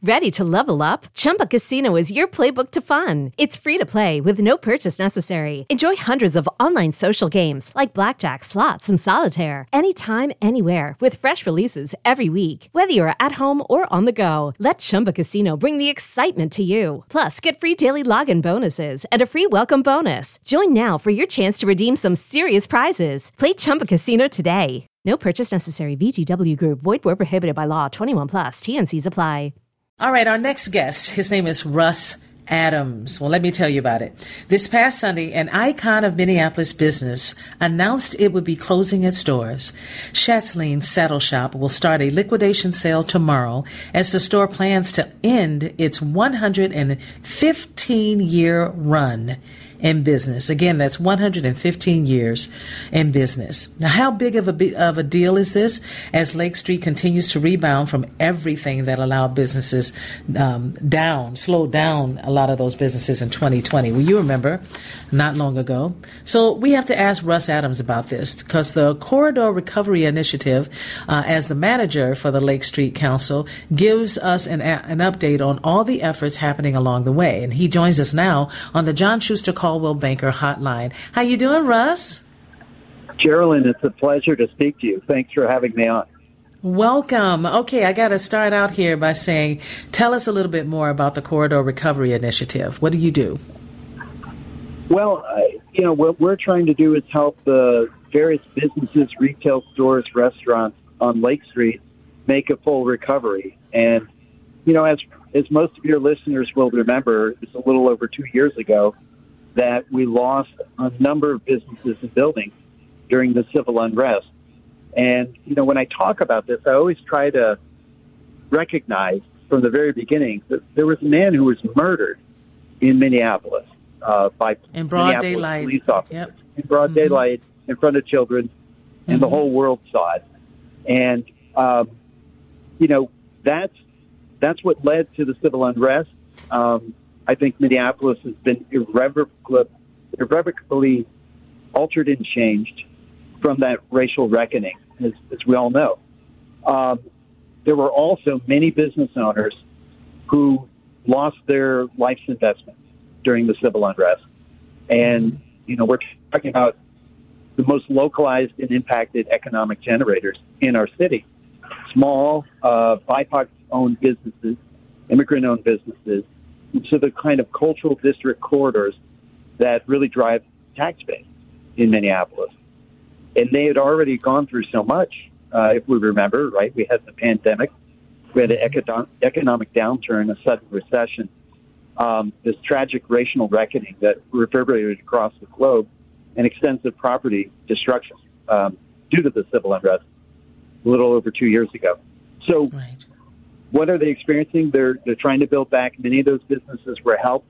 Ready to level up? Chumba Casino is your playbook to fun. It's free to play with no purchase necessary. Enjoy hundreds of online social games like blackjack, slots, and solitaire anytime, anywhere with fresh releases every week. Whether you're at home or on the go, let Chumba Casino bring the excitement to you. Plus, get free daily login bonuses and a free welcome bonus. Join now for your chance to redeem some serious prizes. Play Chumba Casino today. No purchase necessary. VGW Group. Void where prohibited by law. 21 plus. T&Cs apply. All right, our next guest, his name is Russ Adams. Well, let me tell you about it. This past Sunday, an icon of Minneapolis business announced it would be closing its doors. Schatzline Saddle Shop will start a liquidation sale tomorrow as the store plans to end its 115-year run in business. Again, that's 115 years in business. Now, how big of a deal is this as Lake Street continues to rebound from everything that allowed businesses slowed down a lot of those businesses in 2020? Well, you remember, not long ago. So we have to ask Russ Adams about this because the Corridor Recovery Initiative, as the manager for the Lake Street Council, gives us an update on all the efforts happening along the way. And he joins us now on the John Schuster Caldwell Banker Hotline. How you doing, Russ? Geraldine, it's a pleasure to speak to you. Thanks for having me on. Welcome. Okay, I got to start out here by saying, tell us a little bit more about the Corridor Recovery Initiative. What do you do? Well, what we're trying to do is help the various businesses, retail stores, restaurants on Lake Street make a full recovery. And, as most of your listeners will remember, it's a little over 2 years ago that we lost a number of businesses and buildings during the civil unrest. And, when I talk about this, I always try to recognize from the very beginning that there was a man who was murdered in Minneapolis by in broad Minneapolis daylight police officers. Yep. In broad daylight, in front of children, and the whole world saw it. And, that's what led to the civil unrest. I think Minneapolis has been irrevocably altered and changed from that racial reckoning, as we all know. There were also many business owners who lost their life's investments during the civil unrest. And, we're talking about the most localized and impacted economic generators in our city. Small, BIPOC-owned businesses, immigrant-owned businesses, to the kind of cultural district corridors that really drive tax base in Minneapolis. And they had already gone through so much, if we remember, right? We had the pandemic, we had an economic downturn, a sudden recession, this tragic racial reckoning that reverberated across the globe, and extensive property destruction due to the civil unrest a little over 2 years ago. So what are they experiencing? They're trying to build back. Many of those businesses were helped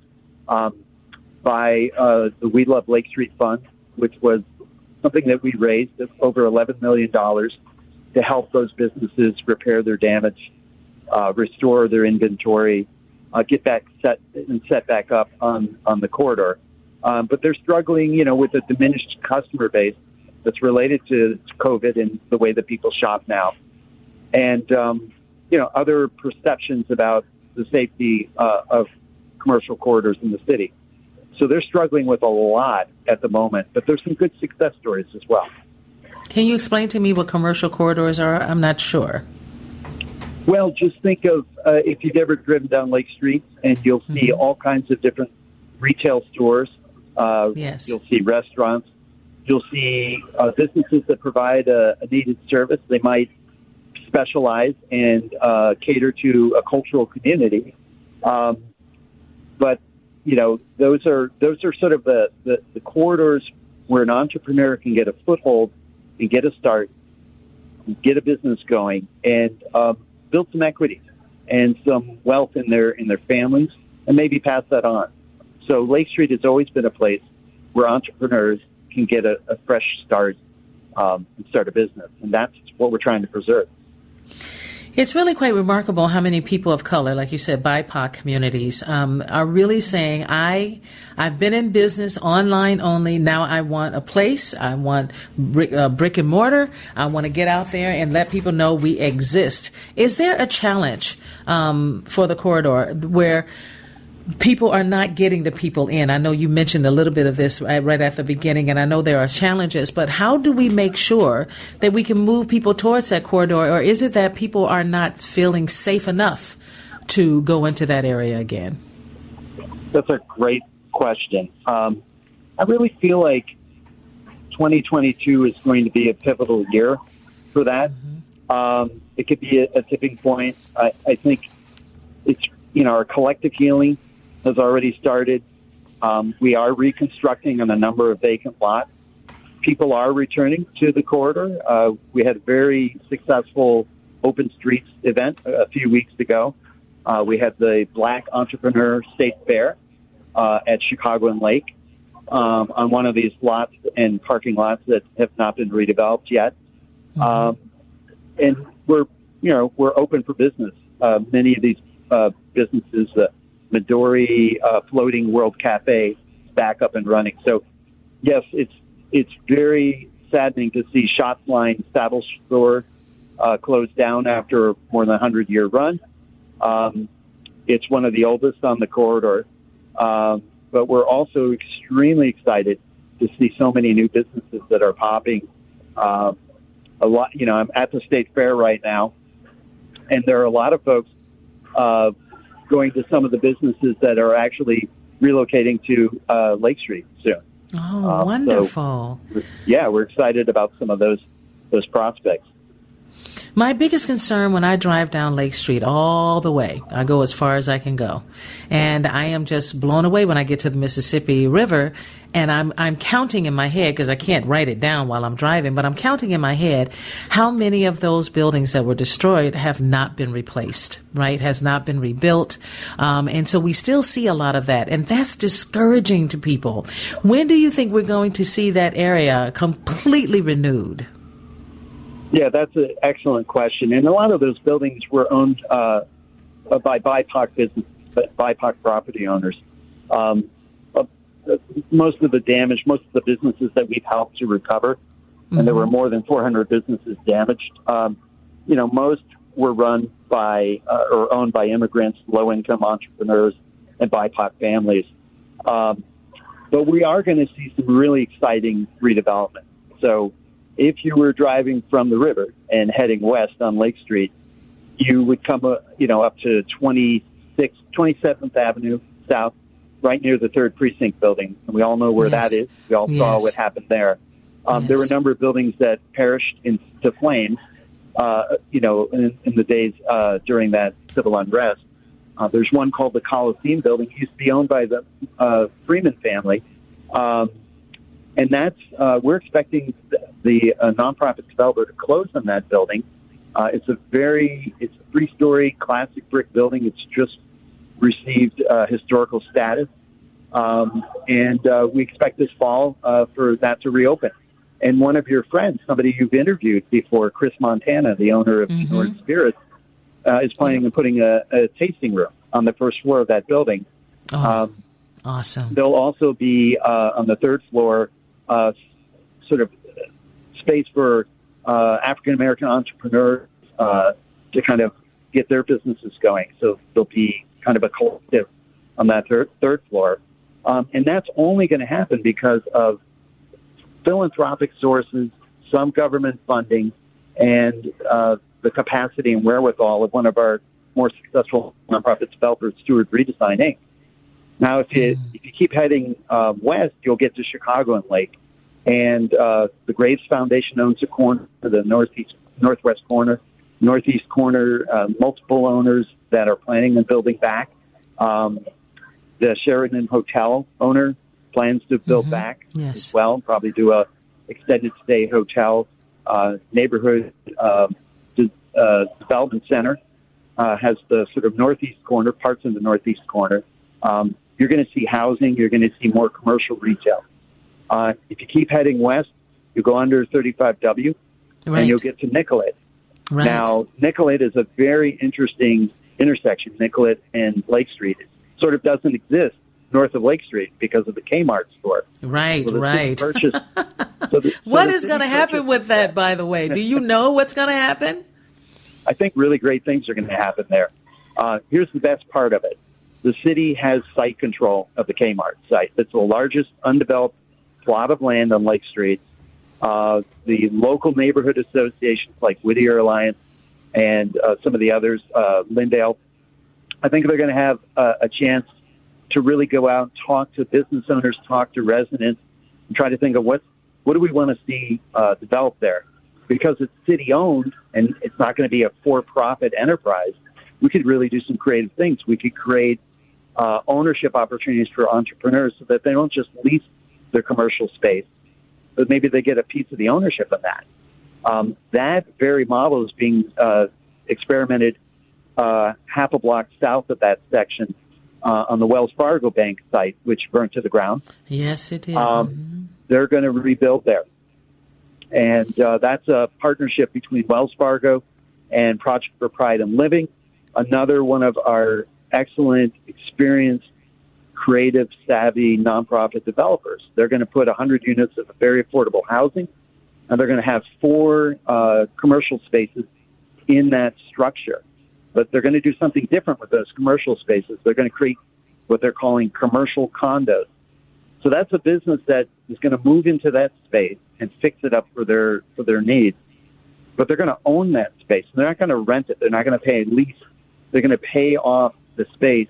by the We Love Lake Street Fund, which was something that we raised over $11 million to help those businesses repair their damage, restore their inventory, get back set back up on the corridor. But they're struggling, with a diminished customer base that's related to COVID and the way that people shop now. And, other perceptions about the safety of commercial corridors in the city. So they're struggling with a lot at the moment, but there's some good success stories as well. Can you explain to me what commercial corridors are? I'm not sure. Well, just think of if you've ever driven down Lake Street, and you'll see all kinds of different retail stores. Yes. You'll see restaurants. You'll see businesses that provide a needed service. They might specialize and cater to a cultural community. But, those are sort of the corridors where an entrepreneur can get a foothold and get a start, get a business going, and build some equity and some wealth in their families, and maybe pass that on. So Lake Street has always been a place where entrepreneurs can get a fresh start and start a business, and that's what we're trying to preserve. It's really quite remarkable how many people of color, like you said, BIPOC communities, are really saying, I've been in business online only. Now I want a place. I want brick and mortar. I want to get out there and let people know we exist. Is there a challenge for the corridor where people are not getting the people in? I know you mentioned a little bit of this right at the beginning, and I know there are challenges, but how do we make sure that we can move people towards that corridor, or is it that people are not feeling safe enough to go into that area again? That's a great question. I really feel like 2022 is going to be a pivotal year for that. Mm-hmm. It could be a tipping point. I think it's, our collective healing has already started. We are reconstructing on a number of vacant lots. People are returning to the corridor. We had a very successful Open Streets event a few weeks ago. We had the Black Entrepreneur State Fair at Chicago and Lake on one of these lots and parking lots that have not been redeveloped yet. And we're open for business. Many of these businesses, Midori Floating World Cafe, back up and running. So, yes, it's very saddening to see Shots Line Saddle Store closed down after more than a 100-year run. It's one of the oldest on the corridor, but we're also extremely excited to see so many new businesses that are popping. A lot, I'm at the State Fair right now, and there are a lot of folks going to some of the businesses that are actually relocating to Lake Street soon. Oh, wonderful. So, we're excited about some of those prospects. My biggest concern when I drive down Lake Street all the way, I go as far as I can go, and I am just blown away when I get to the Mississippi River, and I'm counting in my head, because I can't write it down while I'm driving, but I'm counting in my head how many of those buildings that were destroyed have not been replaced, right? Has not been rebuilt. And so we still see a lot of that, and that's discouraging to people. When do you think we're going to see that area completely renewed? Yeah, that's an excellent question. And a lot of those buildings were owned by BIPOC businesses, BIPOC property owners. Most of the damage, most of the businesses that we've helped to recover, and there were more than 400 businesses damaged. Most were run by or owned by immigrants, low-income entrepreneurs, and BIPOC families. But we are going to see some really exciting redevelopment. So if you were driving from the river and heading west on Lake Street, you would come, up to 27th Avenue South, right near the 3rd Precinct building. And we all know where that is. We all saw what happened there. There were a number of buildings that perished into flames, in the days during that civil unrest. There's one called the Coliseum building. It used to be owned by the Freeman family. And that's, we're expecting the nonprofit developer to close on that building. It's a 3-story classic brick building. It's just received historical status. And we expect this fall for that to reopen. And one of your friends, somebody you've interviewed before, Chris Montana, the owner of North Spirits, is planning on putting a tasting room on the first floor of that building. Awesome. There'll also be on the 3rd floor sort of space for African-American entrepreneurs to kind of get their businesses going. So there'll be kind of a collective on that third floor. And that's only going to happen because of philanthropic sources, some government funding, and the capacity and wherewithal of one of our more successful nonprofit developers, Stewart Redesign, Inc. Now, if you keep heading west, you'll get to Chicago and Lake. And the Graves Foundation owns a corner, the northwest corner, northeast corner, multiple owners that are planning on building back. The Sheraton Hotel owner plans to build back as well, probably do a extended stay hotel. Neighborhood development center has the sort of northeast corner, parts of the northeast corner. You're going to see housing. You're going to see more commercial retail. If you keep heading west, you go under 35W, and you'll get to Nicollet. Right. Now, Nicollet is a very interesting intersection. Nicollet and Lake Street. It sort of doesn't exist north of Lake Street because of the Kmart store. Right, so right. What is going to happen with that, by the way? Do you know what's going to happen? I think really great things are going to happen there. Here's the best part of it. The city has site control of the Kmart site. It's the largest undeveloped plot of land on Lake Street. The local neighborhood associations like Whittier Alliance and some of the others, Lindale, I think they're going to have a chance to really go out and talk to business owners, talk to residents, and try to think of what do we want to see develop there. Because it's city-owned and it's not going to be a for-profit enterprise, we could really do some creative things. We could create ownership opportunities for entrepreneurs so that they don't just lease their commercial space, but maybe they get a piece of the ownership of that. That very model is being experimented half a block south of that section on the Wells Fargo Bank site, which burned to the ground. Yes, it is. They're going to rebuild there. And that's a partnership between Wells Fargo and Project for Pride and Living, another one of our excellent, experienced, creative, savvy nonprofit developers. They're going to put 100 units of very affordable housing, and they're going to have 4 commercial spaces in that structure. But they're going to do something different with those commercial spaces. They're going to create what they're calling commercial condos. So that's a business that is going to move into that space and fix it up for their needs. But they're going to own that space. They're not going to rent it. They're not going to pay a lease. They're going to pay off the space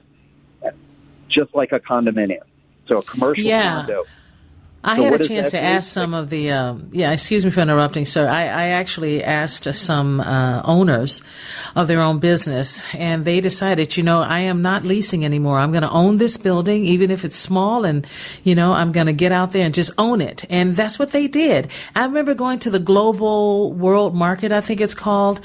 just like a condominium. So a commercial condo. I had a chance to ask some of the, excuse me for interrupting, sir. I actually asked some owners of their own business, and they decided, I am not leasing anymore. I'm going to own this building, even if it's small, and, I'm going to get out there and just own it. And that's what they did. I remember going to the Global World Market, I think it's called.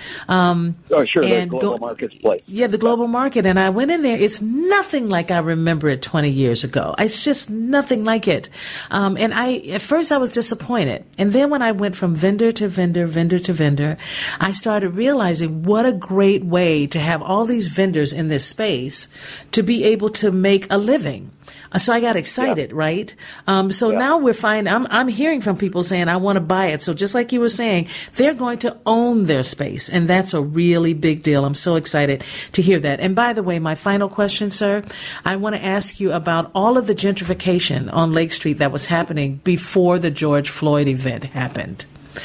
The Global Marketplace. Yeah, the Global Market. And I went in there. It's nothing like I remember it 20 years ago. It's just nothing like it. And at first I was disappointed. And then when I went from vendor to vendor, I started realizing what a great way to have all these vendors in this space to be able to make a living. So I got excited, right? Now we're finding, I'm hearing from people saying, I want to buy it. So just like you were saying, they're going to own their space. And that's a really big deal. I'm so excited to hear that. And by the way, my final question, sir, I want to ask you about all of the gentrification on Lake Street that was happening before the George Floyd event happened.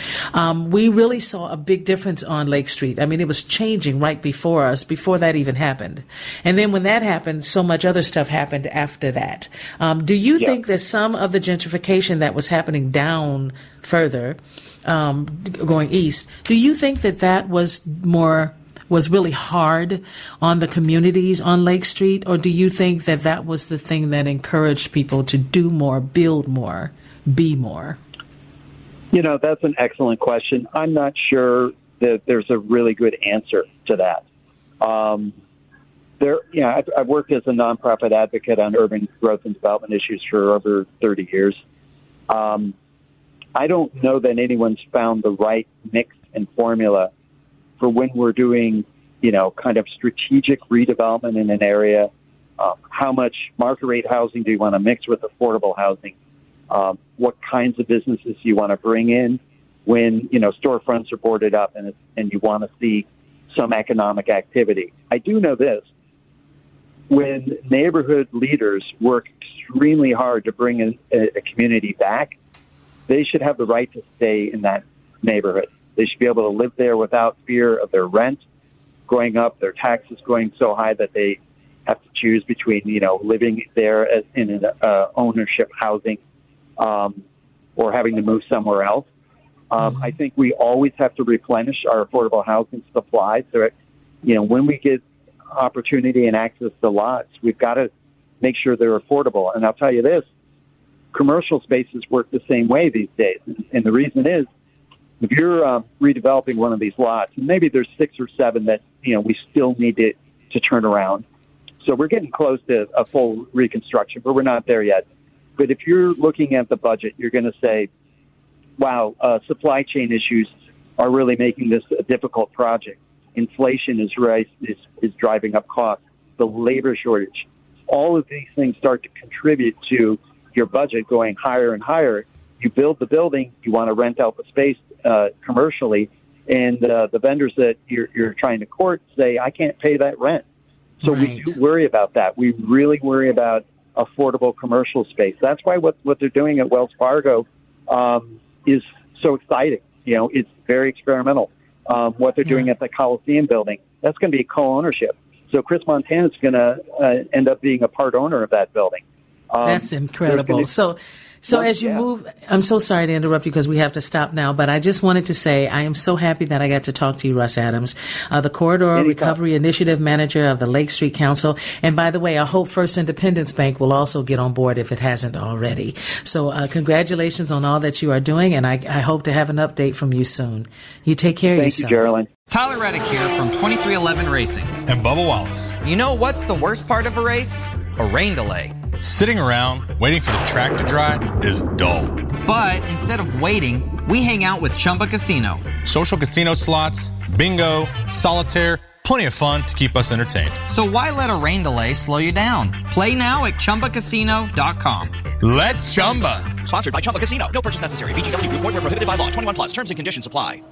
We really saw a big difference on Lake Street. I mean, it was changing right before us, before that even happened. And then when that happened, so much other stuff happened after that. Do you think that some of the gentrification that was happening down further, going east, do you think that was really hard on the communities on Lake Street? Or do you think that was the thing that encouraged people to do more, build more, be more? That's an excellent question. I'm not sure that there's a really good answer to that. I've worked as a nonprofit advocate on urban growth and development issues for over 30 years. I don't know that anyone's found the right mix and formula for when we're doing, kind of strategic redevelopment in an area. How much market rate housing do you want to mix with affordable housing? What kinds of businesses you want to bring in when, storefronts are boarded up and you want to see some economic activity. I do know this. When neighborhood leaders work extremely hard to bring in a community back, they should have the right to stay in that neighborhood. They should be able to live there without fear of their rent going up, their taxes going so high that they have to choose between, living there in an ownership housing or having to move somewhere else. I think we always have to replenish our affordable housing supply. So, when we get opportunity and access to lots, we've got to make sure they're affordable. And I'll tell you this, commercial spaces work the same way these days. And the reason is, if you're redeveloping one of these lots, and maybe there's 6 or 7 that, we still need to turn around. So we're getting close to a full reconstruction, but we're not there yet. But if you're looking at the budget, you're going to say, wow, supply chain issues are really making this a difficult project. Inflation is driving up costs. The labor shortage. All of these things start to contribute to your budget going higher and higher. You build the building, you want to rent out the space commercially, and the vendors that you're trying to court say, I can't pay that rent. So we do worry about that. We really worry about affordable commercial space. That's why what they're doing at Wells Fargo is so exciting. It's very experimental. What they're doing at the Coliseum building, that's going to be co-ownership. So Chris Montana is going to end up being a part owner of that building. That's incredible. So as you move, I'm so sorry to interrupt you because we have to stop now, but I just wanted to say I am so happy that I got to talk to you, Russ Adams, the Corridor Recovery Initiative Manager of the Lake Street Council. And by the way, I hope First Independence Bank will also get on board if it hasn't already. So congratulations on all that you are doing, and I hope to have an update from you soon. You take care of yourself. Thank you, Geraldine. Tyler Reddick here from 2311 Racing. And Bubba Wallace. You know what's the worst part of a race? A rain delay. Sitting around waiting for the track to dry is dull. But instead of waiting, we hang out with Chumba Casino. Social casino slots, bingo, solitaire, plenty of fun to keep us entertained. So why let a rain delay slow you down? Play now at ChumbaCasino.com. Let's Chumba. Sponsored by Chumba Casino. No purchase necessary. VGW Group. Void where prohibited by law. 21 plus. Terms and conditions apply.